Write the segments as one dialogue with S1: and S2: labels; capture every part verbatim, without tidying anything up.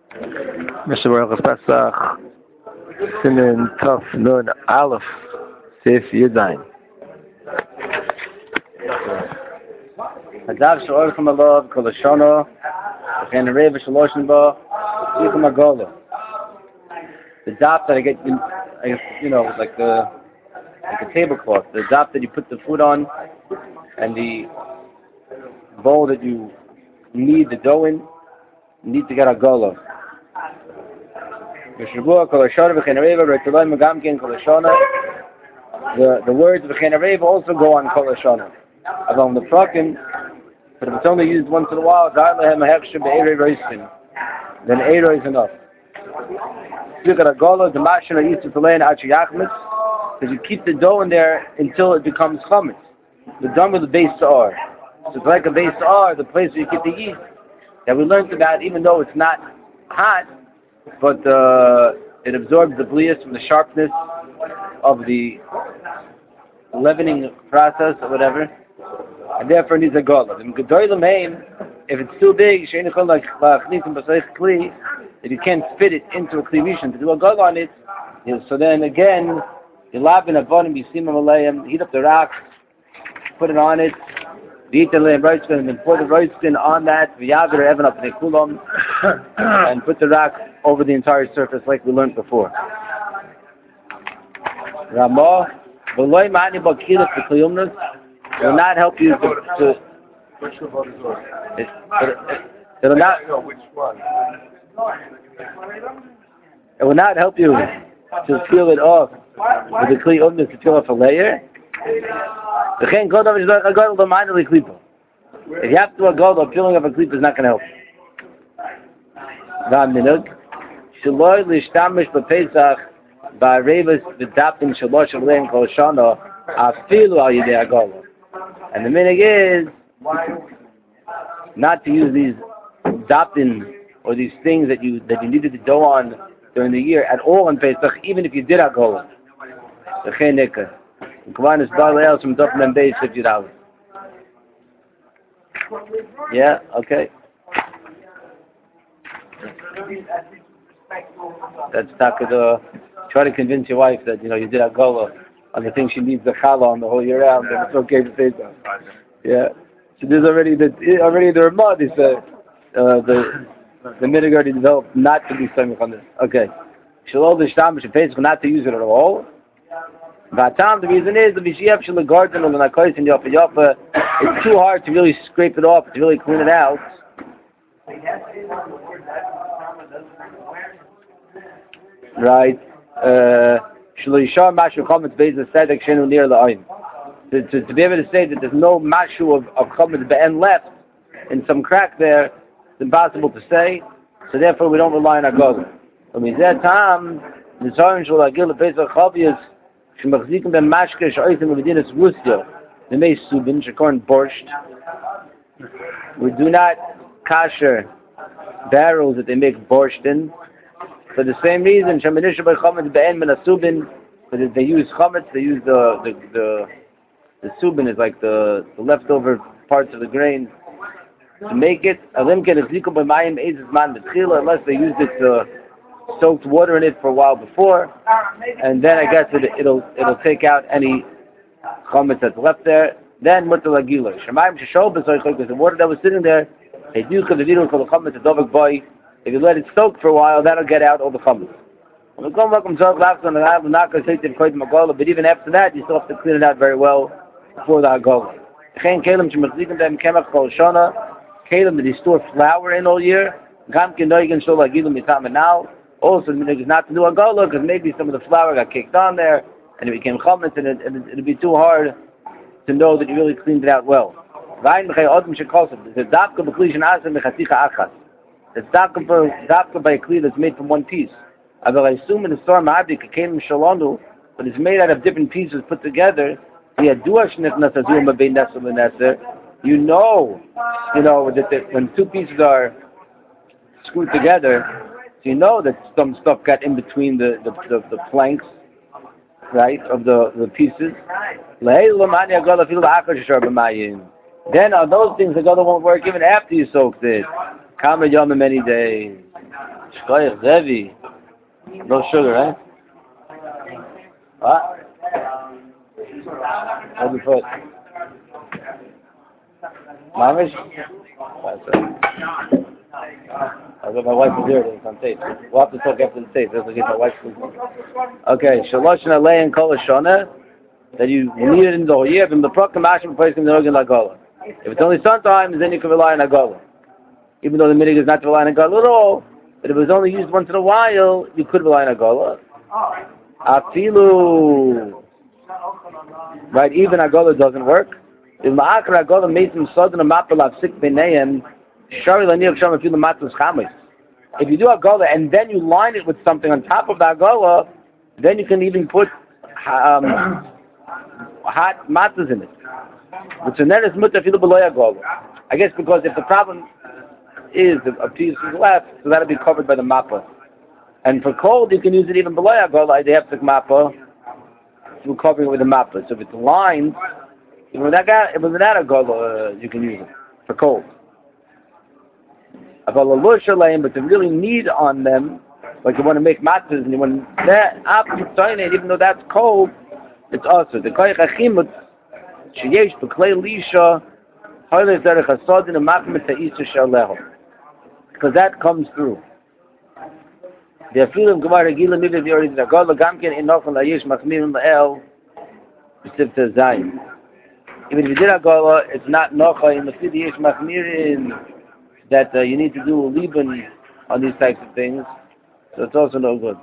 S1: Mister Baruch Pesach, Simen Tov Nun Aleph, Seif Yudain.
S2: Hadav she'or from Alav, Kol Hashanah, V'chein Arei V'shaloshin Ba, Yikum Agola. The dap that I get, I guess, you know, like the like a tablecloth, the dap that you put the food on, and the bowl that you knead the dough in, you need to get a gola. The the words V'chein Arei also go on Kol Hashanah. Along the prakim, but if it's only used once in a while, then Eiro is enough. Look at a gola, the mashina used to lay in Achiyachmis, because you keep the dough in there until it becomes chametz. The done with the base R. So it's like a base R, the place where you get the yeast that we learned about, even though it's not hot, but uh, it absorbs the blias from the sharpness of the leavening process or whatever, and therefore it needs a gola. If it's too big, if you can't fit it into a klivishon to do a gola on it, you know, so then again, you lab in a bottom, you see heat up the rock, put it on it, and then pour the roastin on that, and put the rock over the entire surface like we learned before. Ramah, will not help you to, to
S3: Which one is yours?
S2: it, it, it will not
S3: No, which one?
S2: it will not help you to peel it off with the kli umnus to peel off a layer. If you have to do a gold or peeling of a clip is not going to help. Ram minug. Shaloi lishtamish b'Pesach ba'arevas v'dapim shalosh aleim kol shana afilu al yidei agola. And the minhag is not to use these dapim or these things that you that you needed to dough on during the year at all in Pesach, even if you did agola. V'chein nikah. K'van is ba'al el from dapim and beis fifty dollars. Yeah, okay. That's Taka. Try to convince your wife that, you know, you did a gola on the thing she needs the challah on the whole year round, and it's okay to say so. Yeah. So there's already the already the Ramad is uh, uh, the the minhag already developed not to be samich on this. Okay. Shalol the shtamish and Pesach not to use it at all. Vatam, the reason is the Vishiyaf Shal Garden or the Nakois and Yafa Yafa, it's too hard to really scrape it off, to really clean it out. Right. Shaloishar Mashu Chometz Beis Sedek Shenu near the Ayin. To to be able to say that there's no Mashu of, of Chometz Be'en left in some crack there, it's impossible to say. So therefore we don't rely on our Gogo. When we say Tam, the Zoran Shal Agil Pesach Chavias, שמחזיקים במשקה שעושים במדינת רוסיה, למי סובין, שקוראים borscht. We do not kosher barrels that they make borscht in. For the same reason, shemanisha by chometz be'en min asubin, because they use chometz, they use the the the, the subin is like the, the leftover parts of the grain to make it. Alim ken exlikum b'mayim ezes man b'tchila, unless they used it to soaked water in it for a while before, and then I guess it, it'll it'll take out any chametz that's left there. Then mutar lagila. Shemayim sheshol b'zoychol, because the water that was sitting there, they do because the video called the chametz a dovek boy. If you let it soak for a while, that'll get out all the chametz. But even after that, you still have to clean it out very well before the hagolah. Kelim that they store flour in all year. Also, the minhag is not to do a gola because maybe some of the flour got kicked on there and it became chametz, and it, it'd be too hard to know that you really cleaned it out well. It's dafka by a kli that's made from one piece. I assume in the storm but it's made out of different pieces put together. You know, you know that the, when two pieces are screwed together, so you know that some stuff got in between the, the, the, the planks, right, of the, the pieces. Then on those things, the Gola won't work even after you soaked it. Kama yom many days. Shkoyach, heavy. No sugar, right? What? Hold the foot. Mamish? I got my wife is here, it's on tape. We'll have to talk after the tape, that's what get my wife food. Okay, Shalosh and Alei and Kol Hashana, that you need it in the whole year, from the Prokim Hashim, place in the Nogan Lagola. If it's only sometimes, then you can rely on Agola. Even though the minig is not to rely on Agola at all, but if it was only used once in a while, you could rely on Agola. Afilu. Right, even Agola doesn't work. If Ma'akar Agola made some sudden mapel of six beneim, Shari Laniach Sham Afilu Matzos Chamis. If you do Agola and then you line it with something on top of the Agola, then you can even put um, hot matzahs in it. Which then is mutter Afilu B'lo Agola. I guess because if the problem is a piece is left, so that'll be covered by the mappa. And for cold, you can use it even below Agola. They have to mappa. You're covering it with a mappa. So if it's lined, even with that guy, if it's not Agola, uh, you can use it for cold. Agola lo shaleim, but to really need on them, like you want to make matzahs and you want that after even though that's cold, it's also the koyach achimut sheyesh b'klei lisha hoyleh derech hasodin and mapim ta'isa shaleho. Because that comes through. The afilim gemar regila mivid yorid agola gamken enochon layish machmirim la'el b'siv tezayin. Even if you did agola, it's not nocha in the fid yish machmirim that uh, you need to do a liban on these types of things. So it's also no good.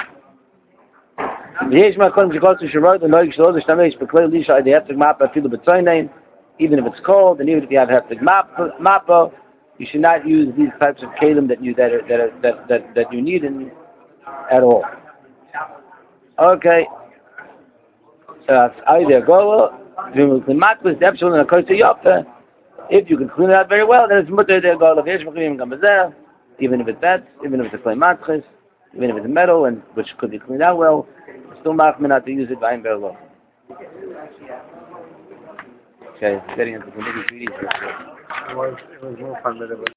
S2: Yesh makom shekol to shirot and noig shlo l'shtamesh b'klei lisha adi heftig mappa afilu b'tzoynein, even if it's cold and even if you have heftig mappa. You should not use these types of kalim that you that are, that, are, that that that you need in, at all. Okay. Either go if you can clean it out very well, then it's mutter there go even if it's that, even if it's a clay matchis, even if it's metal and which could be cleaned out well, it's still machmir not to use it by very well. Okay, getting into the nitty-gritty.
S3: It was, it was more fun than it was.